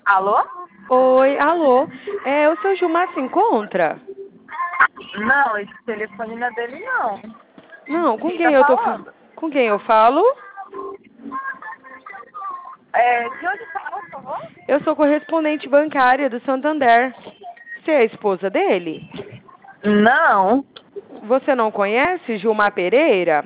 Alô? Oi, alô. O seu Gilmar se encontra? Não, esse telefone não é dele, não. Não, com Quem quem tá eu tô falando? Com quem eu falo? De onde fala, por favor? Eu sou correspondente bancária do Santander. Você é a esposa dele? Não. Você não conhece Gilmar Pereira?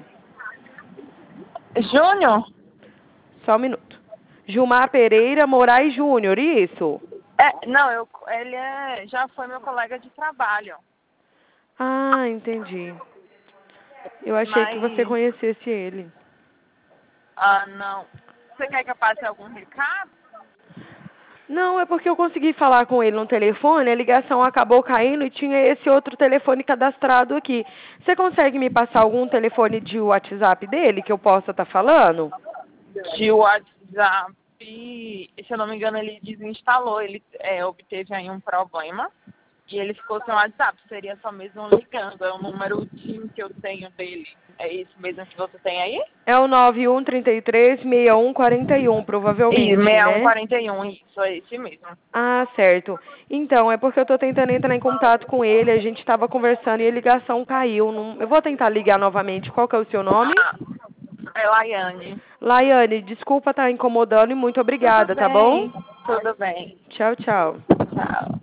Júnior? Só um minuto. Gilmar Pereira Moraes Júnior, isso? Não, ele já foi meu colega de trabalho. Ah, entendi. Eu achei que você Mas, conhecesse ele. não. Você quer que eu passe algum recado? Não, é porque eu consegui falar com ele no telefone, a ligação acabou caindo e tinha esse outro telefone cadastrado aqui. Você consegue me passar algum telefone de WhatsApp dele que eu possa estar falando? De WhatsApp, se eu não me engano, ele desinstalou. Ele obteve aí um problema e ele ficou sem WhatsApp. Seria só mesmo ligando. É o número TIM que eu tenho dele. É isso mesmo que você tem aí? É o 9133-6141, Isso, provavelmente, né? 6141, isso, é esse mesmo. Ah, certo. Então, é porque eu estou tentando entrar em contato com ele, a gente estava conversando e a ligação caiu. Eu vou tentar ligar novamente. Qual que é o seu nome? Ah, é Laiane. Laiane, desculpa estar incomodando e muito Tudo obrigada, tá bom? bem, tudo bem. Tchau, tchau. Tchau.